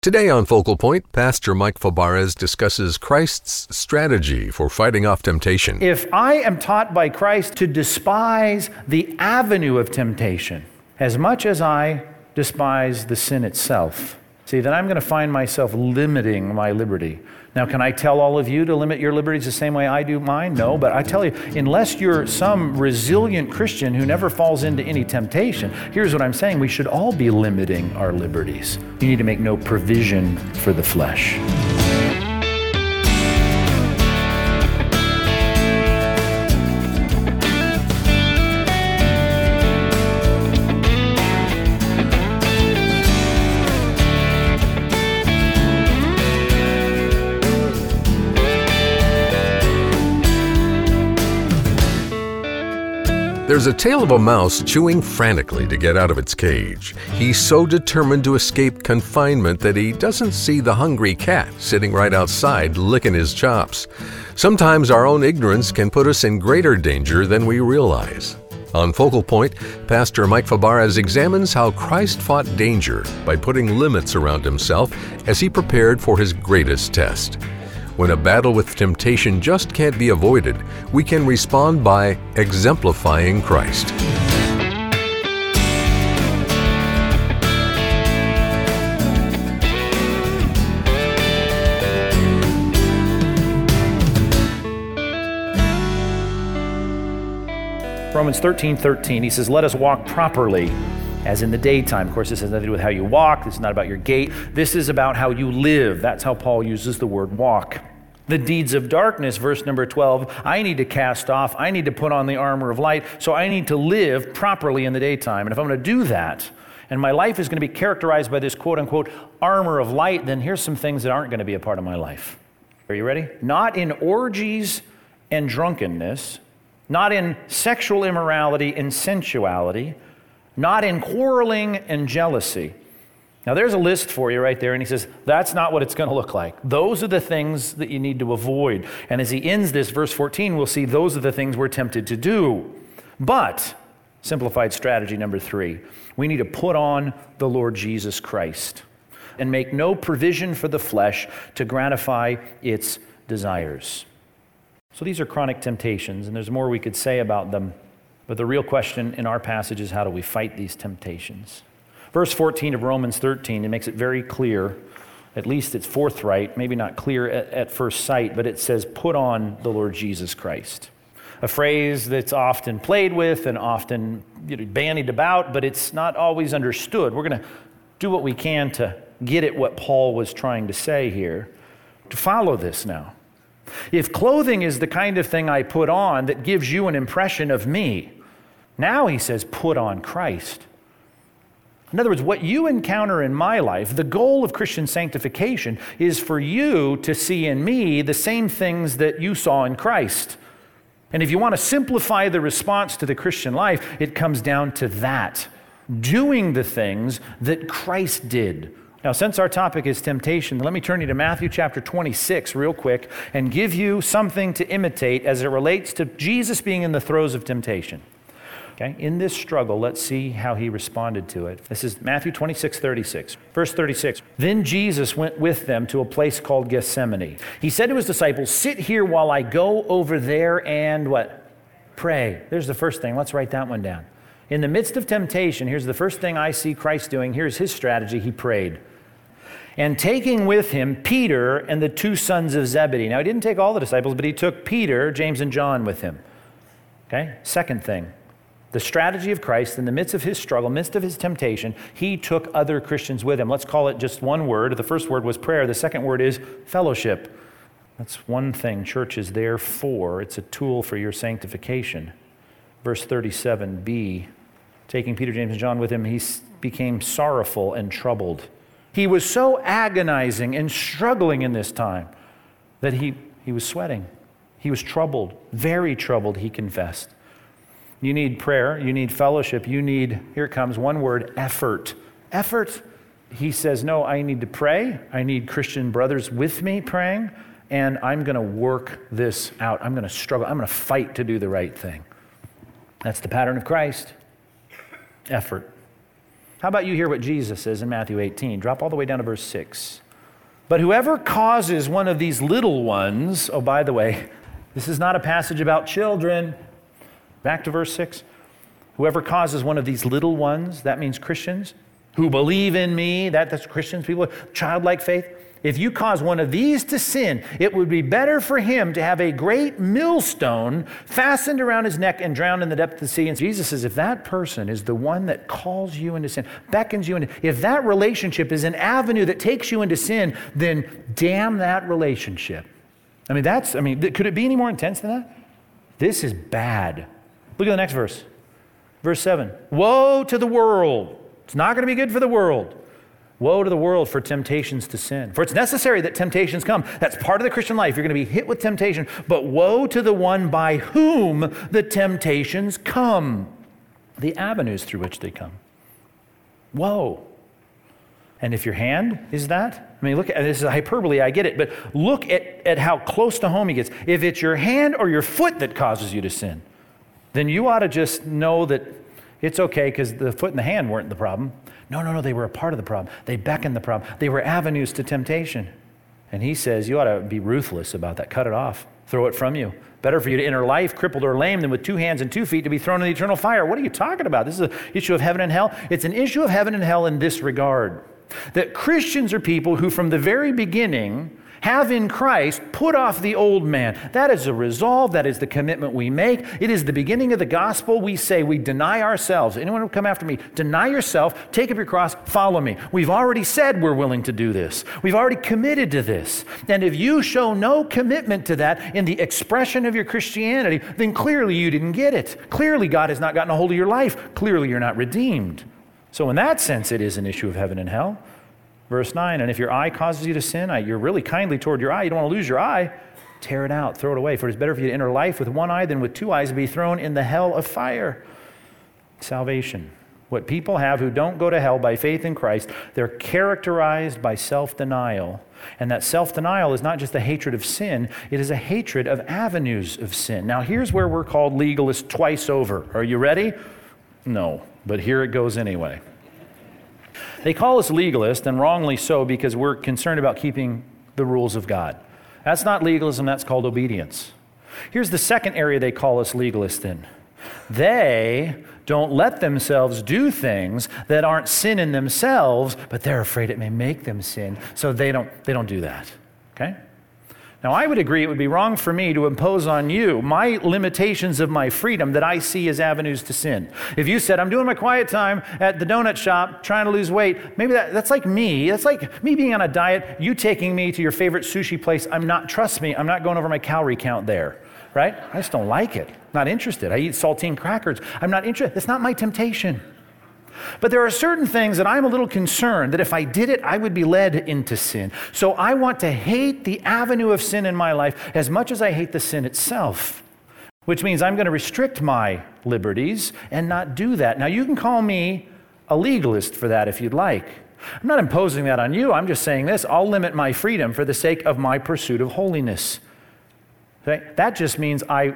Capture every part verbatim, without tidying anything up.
Today on Focal Point, Pastor Mike Fabarez discusses Christ's strategy for fighting off temptation. If I am taught by Christ to despise the avenue of temptation as much as I despise the sin itself, see, then I'm going to find myself limiting my liberty. Now, can I tell all of you to limit your liberties the same way I do mine? No, but I tell you, unless you're some resilient Christian who never falls into any temptation, here's what I'm saying. We should all be limiting our liberties. You need to make no provision for the flesh. There's a tale of a mouse chewing frantically to get out of its cage. He's so determined to escape confinement that he doesn't see the hungry cat sitting right outside licking his chops. Sometimes our own ignorance can put us in greater danger than we realize. On Focal Point, Pastor Mike Fabarez examines how Christ fought danger by putting limits around himself as he prepared for his greatest test. When a battle with temptation just can't be avoided, we can respond by exemplifying Christ. Romans thirteen thirteen, he says, let us walk properly as in the daytime. Of course, this has nothing to do with how you walk. This is not about your gait. This is about how you live. That's how Paul uses the word walk. The deeds of darkness, verse number twelve, I need to cast off. I need to put on the armor of light. So I need to live properly in the daytime. And if I'm going to do that, and my life is going to be characterized by this quote-unquote armor of light, then here's some things that aren't going to be a part of my life. Are you ready? Not in orgies and drunkenness, not in sexual immorality and sensuality, not in quarreling and jealousy. Now there's a list for you right there, and he says, that's not what it's going to look like. Those are the things that you need to avoid. And as he ends this, verse fourteen, we'll see those are the things we're tempted to do. But, simplified strategy number three, we need to put on the Lord Jesus Christ and make no provision for the flesh to gratify its desires. So these are chronic temptations, and there's more we could say about them. But the real question in our passage is, how do we fight these temptations? Verse fourteen of Romans thirteen, it makes it very clear, at least it's forthright, maybe not clear at, at first sight, but it says, put on the Lord Jesus Christ. A phrase that's often played with and often you know, bandied about, but it's not always understood. We're going to do what we can to get at what Paul was trying to say here, to follow this now. If clothing is the kind of thing I put on that gives you an impression of me, now he says, put on Christ. In other words, what you encounter in my life, the goal of Christian sanctification is for you to see in me the same things that you saw in Christ. And if you want to simplify the response to the Christian life, it comes down to that, doing the things that Christ did. Now, since our topic is temptation, let me turn you to Matthew chapter twenty-six real quick and give you something to imitate as it relates to Jesus being in the throes of temptation. Okay? In this struggle, let's see how he responded to it. This is Matthew twenty-six thirty-six. Verse thirty-six. Then Jesus went with them to a place called Gethsemane. He said to his disciples, sit here while I go over there and what? Pray. There's the first thing. Let's write that one down. In the midst of temptation, here's the first thing I see Christ doing. Here's his strategy. He prayed. And taking with him Peter and the two sons of Zebedee. Now, he didn't take all the disciples, but he took Peter, James, and John with him. Okay? Second thing, the strategy of Christ in the midst of his struggle, midst of his temptation, he took other Christians with him. Let's call it just one word. The first word was prayer. The second word is fellowship. That's one thing church is there for. It's a tool for your sanctification. Verse thirty-seven b, taking Peter, James, and John with him, he became sorrowful and troubled. He was so agonizing and struggling in this time that he, he was sweating. He was troubled, very troubled, he confessed. You need prayer, you need fellowship, you need, here it comes, one word, effort. Effort. He says, no, I need to pray. I need Christian brothers with me praying, and I'm going to work this out. I'm going to struggle. I'm going to fight to do the right thing. That's the pattern of Christ. Effort. How about you hear what Jesus says in Matthew eighteen? Drop all the way down to verse six. But whoever causes one of these little ones, oh, by the way, this is not a passage about children. Back to verse six. Whoever causes one of these little ones, that means Christians, who believe in me, that, that's Christians, people with childlike faith. If you cause one of these to sin, it would be better for him to have a great millstone fastened around his neck and drowned in the depth of the sea. And Jesus says, if that person is the one that calls you into sin, beckons you into, if that relationship is an avenue that takes you into sin, then damn that relationship. I mean, that's, I mean, could it be any more intense than that? This is bad. Look at the next verse. Verse seven. Woe to the world. It's not going to be good for the world. Woe to the world for temptations to sin. For it's necessary that temptations come. That's part of the Christian life. You're going to be hit with temptation. But woe to the one by whom the temptations come. The avenues through which they come. Woe. And if your hand is that, I mean, look, at this is a hyperbole, I get it, but look at, at how close to home he gets. If it's your hand or your foot that causes you to sin, then you ought to just know that it's okay because the foot and the hand weren't the problem. No, no, no, they were a part of the problem. They beckoned the problem. They were avenues to temptation. And he says, you ought to be ruthless about that. Cut it off. Throw it from you. Better for you to enter life crippled or lame than with two hands and two feet to be thrown in the eternal fire. What are you talking about? This is an issue of heaven and hell. It's an issue of heaven and hell in this regard. That Christians are people who from the very beginning have in Christ put off the old man. That is a resolve. That is the commitment we make. It is the beginning of the gospel. We say we deny ourselves. Anyone who come after me, deny yourself, take up your cross, follow me. We've already said we're willing to do this. We've already committed to this. And if you show no commitment to that in the expression of your Christianity, then clearly you didn't get it. Clearly God has not gotten a hold of your life. Clearly you're not redeemed. So in that sense, it is an issue of heaven and hell. Verse nine, and if your eye causes you to sin, I, you're really kindly toward your eye. You don't want to lose your eye. Tear it out. Throw it away. For it is better for you to enter life with one eye than with two eyes and be thrown in the hell of fire. Salvation. What people have who don't go to hell by faith in Christ, they're characterized by self-denial. And that self-denial is not just a hatred of sin, it is a hatred of avenues of sin. Now here's where we're called legalists twice over. Are you ready? No, but here it goes anyway. They call us legalists, and wrongly so, because we're concerned about keeping the rules of God. That's not legalism, that's called obedience. Here's the second area they call us legalists in. They don't let themselves do things that aren't sin in themselves, but they're afraid it may make them sin, so they don't, they don't do that, okay? Now, I would agree it would be wrong for me to impose on you my limitations of my freedom that I see as avenues to sin. If you said, I'm doing my quiet time at the donut shop trying to lose weight, maybe that, that's like me. That's like me being on a diet, you taking me to your favorite sushi place. I'm not, trust me, I'm not going over my calorie count there, right? I just don't like it. Not interested. I eat saltine crackers. I'm not interested. That's not my temptation. But there are certain things that I'm a little concerned that if I did it, I would be led into sin. So I want to hate the avenue of sin in my life as much as I hate the sin itself, which means I'm going to restrict my liberties and not do that. Now, you can call me a legalist for that if you'd like. I'm not imposing that on you. I'm just saying this. I'll limit my freedom for the sake of my pursuit of holiness. Okay? That just means I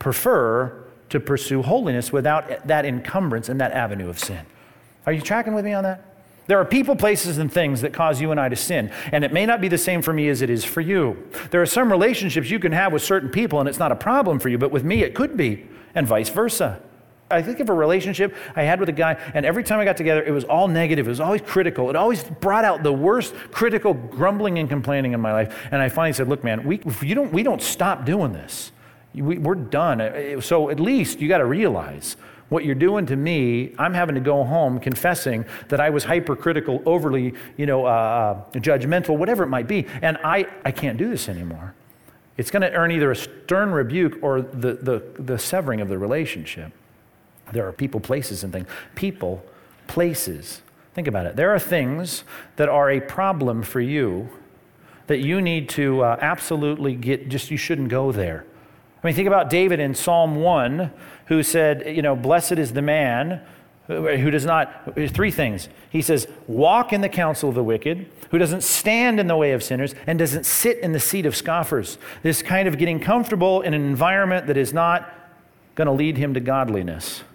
prefer to pursue holiness without that encumbrance and that avenue of sin. Are you tracking with me on that? There are people, places, and things that cause you and I to sin, and it may not be the same for me as it is for you. There are some relationships you can have with certain people, and it's not a problem for you, but with me it could be, and vice versa. I think of a relationship I had with a guy, and every time I got together, it was all negative. It was always critical. It always brought out the worst critical grumbling and complaining in my life. And I finally said, look, man, we, if you don't, we don't stop doing this. We, we're done. So at least you got to realize what you're doing to me. I'm having to go home confessing that I was hypercritical, overly, you know, uh, judgmental, whatever it might be. And I, I can't do this anymore. It's going to earn either a stern rebuke or the, the, the severing of the relationship. There are people, places, and things. People, places. Think about it. There are things that are a problem for you that you need to uh, absolutely get, just you shouldn't go there. I mean, think about David in Psalm one, who said, you know, blessed is the man who does not, three things. He says, walk in the counsel of the wicked, who doesn't stand in the way of sinners, and doesn't sit in the seat of scoffers. This kind of getting comfortable in an environment that is not going to lead him to godliness.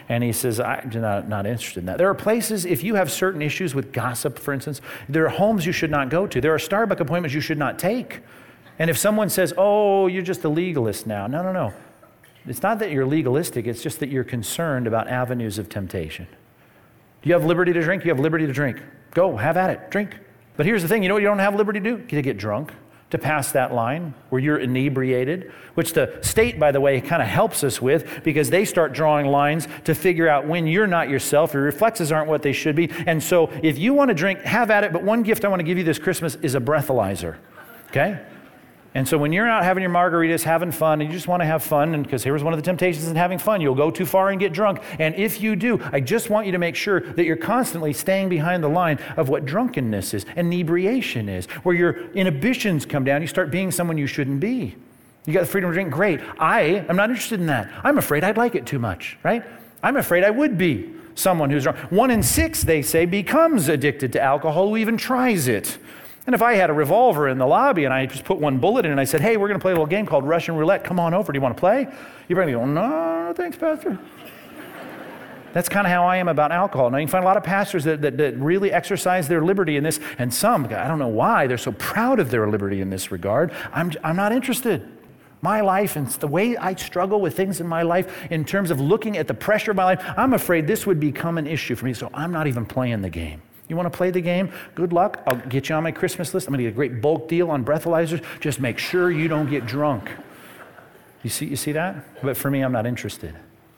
And he says, I'm not, not interested in that. There are places, if you have certain issues with gossip, for instance, there are homes you should not go to. There are Starbucks appointments you should not take. And if someone says, oh, you're just a legalist now. No, no, no. It's not that you're legalistic. It's just that you're concerned about avenues of temptation. You have liberty to drink, you have liberty to drink. Go, have at it, drink. But here's the thing, you know what you don't have liberty to do? To get drunk, to pass that line where you're inebriated, which the state, by the way, kind of helps us with because they start drawing lines to figure out when you're not yourself, your reflexes aren't what they should be. And so if you want to drink, have at it, but one gift I want to give you this Christmas is a breathalyzer, okay? And so when you're out having your margaritas, having fun, and you just want to have fun, and because here's one of the temptations in having fun, you'll go too far and get drunk. And if you do, I just want you to make sure that you're constantly staying behind the line of what drunkenness is, inebriation is, where your inhibitions come down, you start being someone you shouldn't be. You got the freedom to drink, great. I am not interested in that. I'm afraid I'd like it too much, right? I'm afraid I would be someone who's drunk. One in six, they say, becomes addicted to alcohol who even tries it. And if I had a revolver in the lobby and I just put one bullet in and I said, hey, we're going to play a little game called Russian roulette. Come on over. Do you want to play? You're probably going to go, no, thanks, Pastor. That's kind of how I am about alcohol. Now, you can find a lot of pastors that, that, that really exercise their liberty in this, and some, I don't know why, they're so proud of their liberty in this regard. I'm, I'm not interested. My life and the way I struggle with things in my life in terms of looking at the pressure of my life, I'm afraid this would become an issue for me, so I'm not even playing the game. You want to play the game? Good luck. I'll get you on my Christmas list. I'm going to get a great bulk deal on breathalyzers. Just make sure you don't get drunk. You see, you see that? But for me, I'm not interested.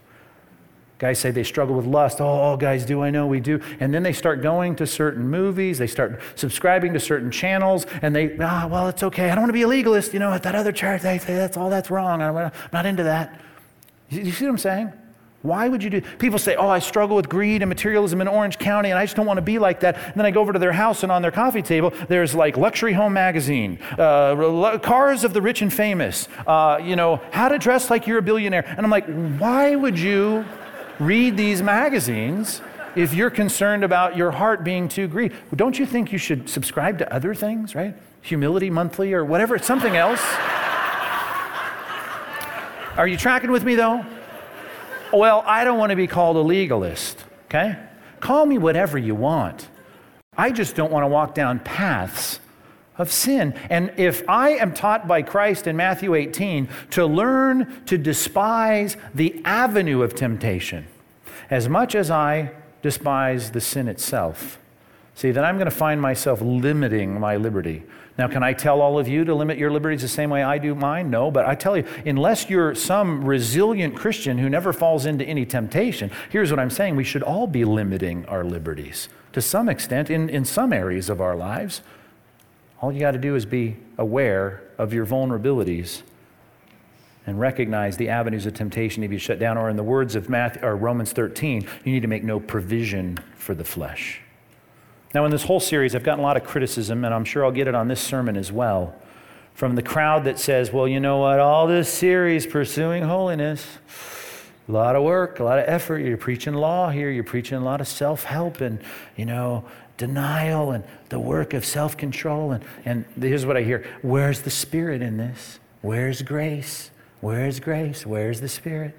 Guys say they struggle with lust. Oh, all guys do. I know we do. And then they start going to certain movies. They start subscribing to certain channels. And they, ah, well, it's okay. I don't want to be a legalist. You know, at that other church, they say that's all that's wrong. I'm not into that. You, you see what I'm saying? Why would you do? People say, oh, I struggle with greed and materialism in Orange County, and I just don't want to be like that. And then I go over to their house, and on their coffee table, there's like Luxury Home Magazine, uh, Cars of the Rich and Famous, uh, you know, How to Dress Like You're a Billionaire. And I'm like, why would you read these magazines if you're concerned about your heart being too greedy? Don't you think you should subscribe to other things, right? Humility Monthly or whatever, something else. Are you tracking with me, though? Well, I don't want to be called a legalist, okay? Call me whatever you want. I just don't want to walk down paths of sin. And if I am taught by Christ in Matthew eighteen to learn to despise the avenue of temptation as much as I despise the sin itself, see, then I'm going to find myself limiting my liberty. Now, can I tell all of you to limit your liberties the same way I do mine? No, but I tell you, unless you're some resilient Christian who never falls into any temptation, here's what I'm saying. We should all be limiting our liberties to some extent in, in some areas of our lives. All you got to do is be aware of your vulnerabilities and recognize the avenues of temptation need to be shut down. Or in the words of Matthew, or Romans thirteen, you need to make no provision for the flesh. Now, in this whole series, I've gotten a lot of criticism, and I'm sure I'll get it on this sermon as well, from the crowd that says, well, you know what, all this series, Pursuing Holiness, a lot of work, a lot of effort. You're preaching law here. You're preaching a lot of self-help and, you know, denial and the work of self-control. And, and here's what I hear. Where's the Spirit in this? Where's grace? Where's grace? Where's the Spirit?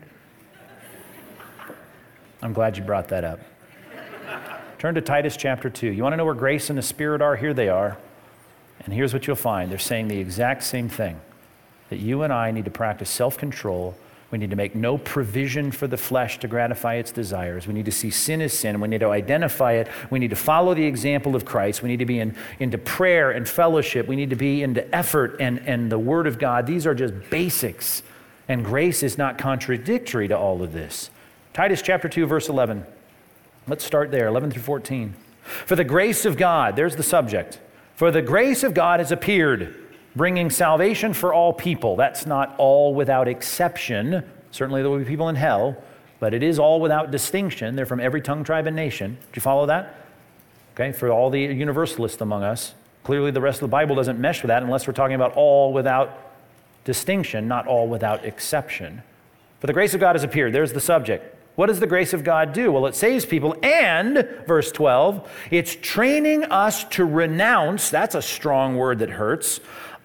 I'm glad you brought that up. Turn to Titus chapter two. You want to know where grace and the Spirit are? Here they are. And here's what you'll find. They're saying the exact same thing, that you and I need to practice self-control. We need to make no provision for the flesh to gratify its desires. We need to see sin as sin. We need to identify it. We need to follow the example of Christ. We need to be in, into prayer and fellowship. We need to be into effort and, and the Word of God. These are just basics. And grace is not contradictory to all of this. Titus chapter two, verse eleven. Let's start there, eleven through fourteen. For the grace of God, there's the subject. For the grace of God has appeared, bringing salvation for all people. That's not all without exception. Certainly there will be people in hell, but it is all without distinction. They're from every tongue, tribe, and nation. Do you follow that? Okay, for all the universalists among us. Clearly the rest of the Bible doesn't mesh with that unless we're talking about all without distinction, not all without exception. For the grace of God has appeared. There's the subject. What does the grace of God do? Well, it saves people, and, verse twelve, it's training us to renounce, that's a strong word that hurts,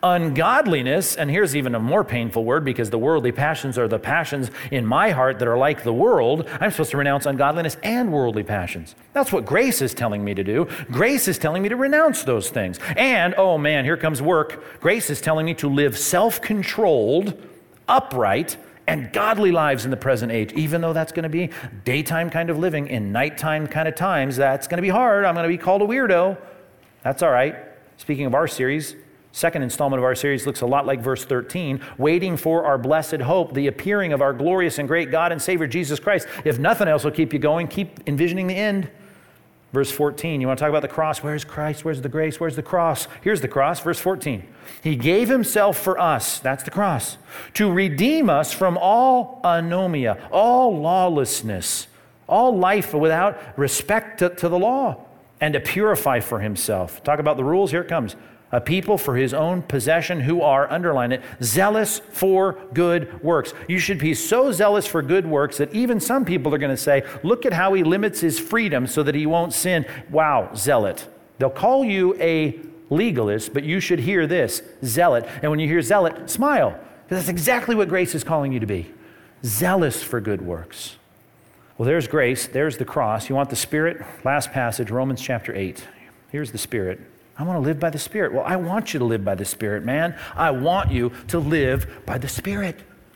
Ungodliness, and here's even a more painful word because the worldly passions are the passions in my heart that are like the world. I'm supposed to renounce ungodliness and worldly passions. That's what grace is telling me to do. Grace is telling me to renounce those things. And, oh man, here comes work. Grace is telling me to live self-controlled, upright, and godly lives in the present age, even though that's going to be daytime kind of living. In nighttime kind of times, that's going to be hard. I'm going to be called a weirdo. That's all right. Speaking of our series, second installment of our series looks a lot like verse thirteen, waiting for our blessed hope, the appearing of our glorious and great God and Savior, Jesus Christ. If nothing else will keep you going, keep envisioning the end. Verse fourteen, you want to talk about the cross? Where's Christ? Where's the grace? Where's the cross? Here's the cross, verse fourteen. He gave himself for us, that's the cross, to redeem us from all anomia, all lawlessness, all life without respect to, to the law, and to purify for himself. Talk about the rules, here it comes. A people for his own possession who are, underline it, zealous for good works. You should be so zealous for good works that even some people are going to say, look at how he limits his freedom so that he won't sin. Wow, zealot. They'll call you a legalist, but you should hear this, zealot. And when you hear zealot, smile, because that's exactly what grace is calling you to be. Zealous for good works. Well, there's grace. There's the cross. You want the Spirit? Last passage, Romans chapter eight. Here's the Spirit. I want to live by the Spirit. Well, I want you to live by the Spirit, man. I want you to live by the Spirit.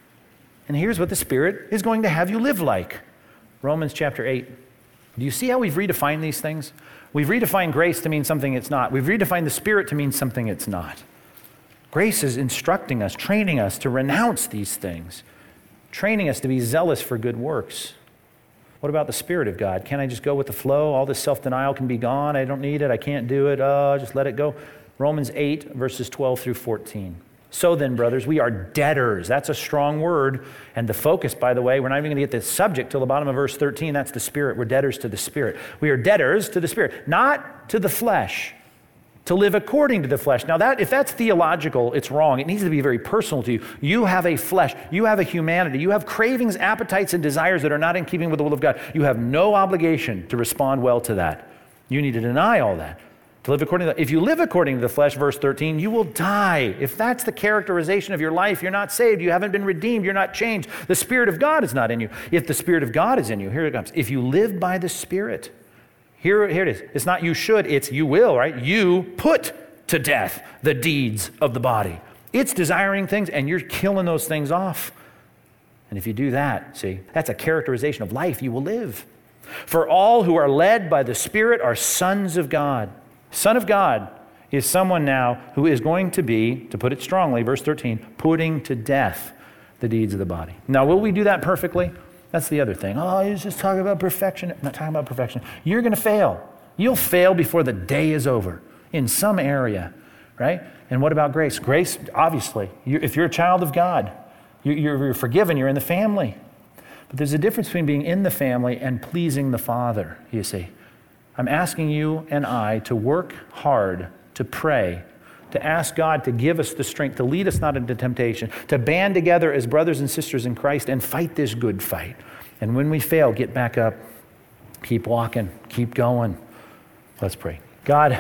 And here's what the Spirit is going to have you live like. Romans chapter eight. Do you see how we've redefined these things? We've redefined grace to mean something it's not. We've redefined the Spirit to mean something it's not. Grace is instructing us, training us to renounce these things, training us to be zealous for good works. What about the Spirit of God? Can I just go with the flow? All this self-denial can be gone. I don't need it. I can't do it. Oh, just let it go. Romans eight, verses twelve through fourteen. So then, brothers, we are debtors. That's a strong word. And the focus, by the way, we're not even going to get the subject till the bottom of verse thirteen. That's the Spirit. We're debtors to the Spirit. We are debtors to the Spirit, not to the flesh, to live according to the flesh. Now, that if that's theological, it's wrong. It needs to be very personal to you. You have a flesh. You have a humanity. You have cravings, appetites, and desires that are not in keeping with the will of God. You have no obligation to respond well to that. You need to deny all that. To live according to that. If you live according to the flesh, verse thirteen, you will die. If that's the characterization of your life, you're not saved. You haven't been redeemed. You're not changed. The Spirit of God is not in you. If the Spirit of God is in you, here it comes. If you live by the Spirit, Here, here it is. It's not you should, it's you will, right? You put to death the deeds of the body. It's desiring things, and you're killing those things off. And if you do that, see, that's a characterization of life you will live. For all who are led by the Spirit are sons of God. Son of God is someone now who is going to be, to put it strongly, verse thirteen, putting to death the deeds of the body. Now, will we do that perfectly? That's the other thing. Oh, he's just talking about perfection. I'm not talking about perfection. You're going to fail. You'll fail before the day is over in some area, right? And what about grace? Grace, obviously, you, if you're a child of God, you, you're, you're forgiven, you're in the family. But there's a difference between being in the family and pleasing the Father, you see. I'm asking you and I to work hard, to pray, to ask God to give us the strength, to lead us not into temptation, to band together as brothers and sisters in Christ and fight this good fight. And when we fail, get back up, keep walking, keep going. Let's pray. God,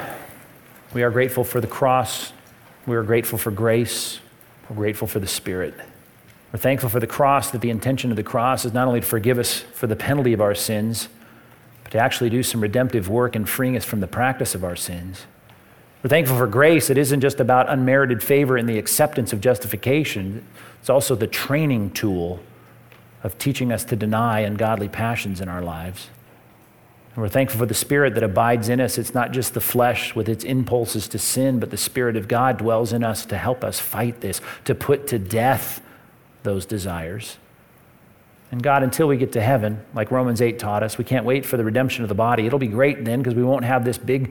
we are grateful for the cross. We are grateful for grace. We're grateful for the Spirit. We're thankful for the cross, that the intention of the cross is not only to forgive us for the penalty of our sins, but to actually do some redemptive work in freeing us from the practice of our sins. We're thankful for grace. It isn't just about unmerited favor and the acceptance of justification. It's also the training tool of teaching us to deny ungodly passions in our lives. And we're thankful for the Spirit that abides in us. It's not just the flesh with its impulses to sin, but the Spirit of God dwells in us to help us fight this, to put to death those desires. And God, until we get to heaven, like Romans eight taught us, we can't wait for the redemption of the body. It'll be great then because we won't have this big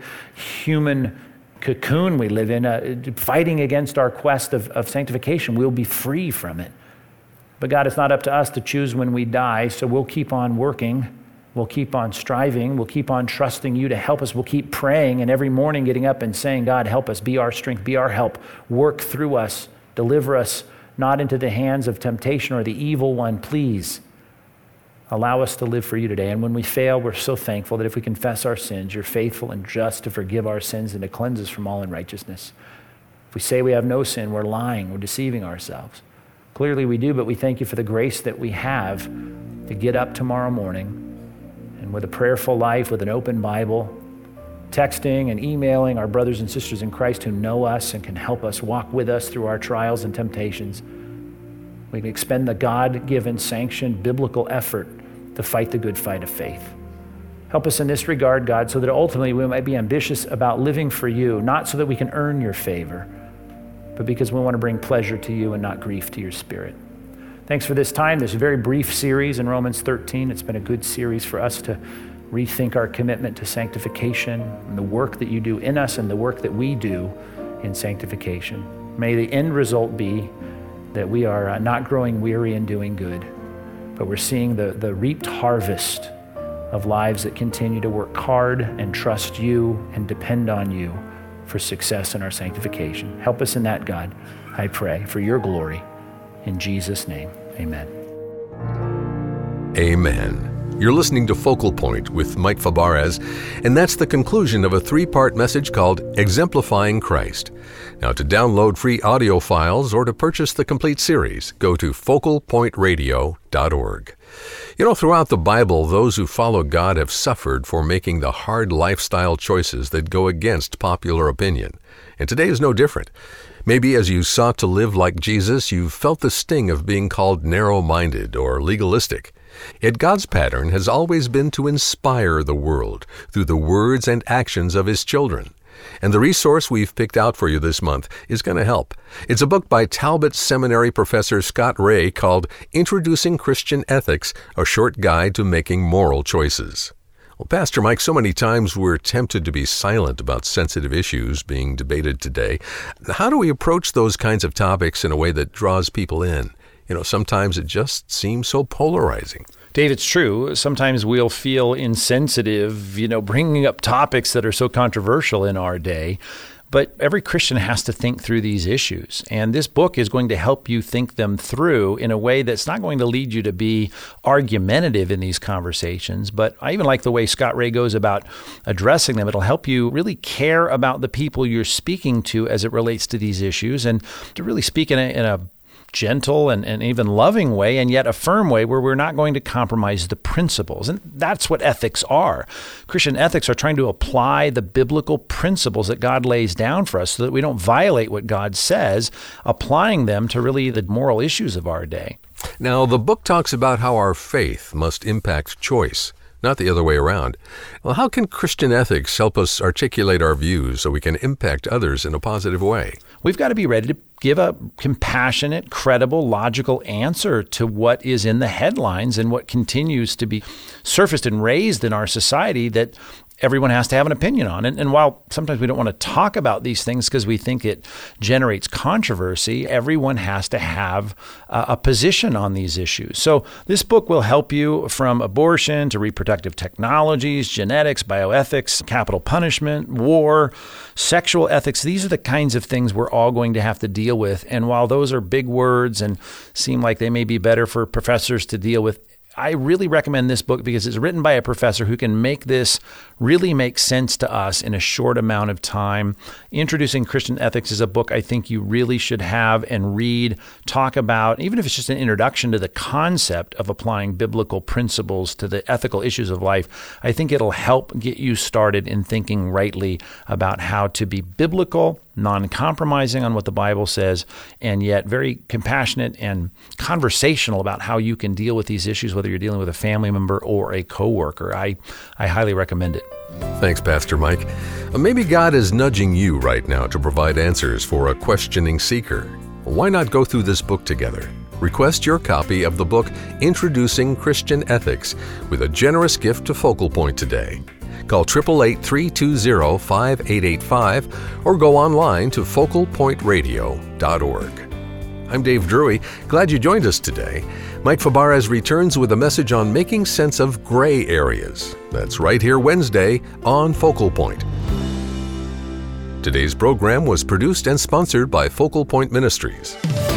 human cocoon we live in, uh, fighting against our quest of, of sanctification. We'll be free from it. But God, it's not up to us to choose when we die, so we'll keep on working. We'll keep on striving. We'll keep on trusting you to help us. We'll keep praying and every morning getting up and saying, God, help us, be our strength, be our help, work through us, deliver us not into the hands of temptation or the evil one, please. Allow us to live for you today. And when we fail, we're so thankful that if we confess our sins, you're faithful and just to forgive our sins and to cleanse us from all unrighteousness. If we say we have no sin, we're lying, we're deceiving ourselves. Clearly we do, but we thank you for the grace that we have to get up tomorrow morning and with a prayerful life, with an open Bible, texting and emailing our brothers and sisters in Christ who know us and can help us walk with us through our trials and temptations. We can expend the God-given, sanctioned, biblical effort to fight the good fight of faith. Help us in this regard, God, so that ultimately we might be ambitious about living for you, not so that we can earn your favor, but because we want to bring pleasure to you and not grief to your Spirit. Thanks for this time, this very brief series in Romans thirteen. It's been a good series for us to rethink our commitment to sanctification and the work that you do in us and the work that we do in sanctification. May the end result be that we are not growing weary in doing good, but we're seeing the, the reaped harvest of lives that continue to work hard and trust you and depend on you for success in our sanctification. Help us in that, God, I pray, for your glory. In Jesus' name, amen. Amen. You're listening to Focal Point with Mike Fabarez, and that's the conclusion of a three-part message called Exemplifying Christ. Now, to download free audio files or to purchase the complete series, go to focal point radio dot org. You know, throughout the Bible, those who follow God have suffered for making the hard lifestyle choices that go against popular opinion. And today is no different. Maybe as you sought to live like Jesus, you felt the sting of being called narrow-minded or legalistic. Yet God's pattern has always been to inspire the world through the words and actions of His children. And the resource we've picked out for you this month is going to help. It's a book by Talbot Seminary professor Scott Rae called Introducing Christian Ethics, A Short Guide to Making Moral Choices. Well, Pastor Mike, so many times we're tempted to be silent about sensitive issues being debated today. How do we approach those kinds of topics in a way that draws people in? You know, sometimes it just seems so polarizing. Dave, it's true. Sometimes we'll feel insensitive, you know, bringing up topics that are so controversial in our day. But every Christian has to think through these issues. And this book is going to help you think them through in a way that's not going to lead you to be argumentative in these conversations. But I even like the way Scott Rae goes about addressing them. It'll help you really care about the people you're speaking to as it relates to these issues and to really speak in a, in a gentle and, and even loving way, and yet a firm way where we're not going to compromise the principles. And that's what ethics are. Christian ethics are trying to apply the biblical principles that God lays down for us so that we don't violate what God says, applying them to really the moral issues of our day. Now, the book talks about how our faith must impact choice, not the other way around. Well, how can Christian ethics help us articulate our views so we can impact others in a positive way? We've got to be ready to give a compassionate, credible, logical answer to what is in the headlines and what continues to be surfaced and raised in our society that everyone has to have an opinion on. And, and while sometimes we don't want to talk about these things because we think it generates controversy, everyone has to have uh, a position on these issues. So this book will help you from abortion to reproductive technologies, genetics, bioethics, capital punishment, war, sexual ethics. These are the kinds of things we're all going to have to deal with. And while those are big words and seem like they may be better for professors to deal with, I really recommend this book because it's written by a professor who can make this really make sense to us in a short amount of time. Introducing Christian Ethics is a book I think you really should have and read, talk about, even if it's just an introduction to the concept of applying biblical principles to the ethical issues of life. I think it'll help get you started in thinking rightly about how to be biblical, non-compromising on what the Bible says, and yet very compassionate and conversational about how you can deal with these issues, whether you're dealing with a family member or a coworker. I, I highly recommend it. Thanks, Pastor Mike. Uh, maybe God is nudging you right now to provide answers for a questioning seeker. Why not go through this book together? Request your copy of the book Introducing Christian Ethics with a generous gift to Focal Point today. Call eight eight eight, three two zero, five eight eight five or go online to focal point radio dot org. I'm Dave Drury. Glad you joined us today. Mike Fabarez returns with a message on making sense of gray areas. That's right here Wednesday on Focal Point. Today's program was produced and sponsored by Focal Point Ministries.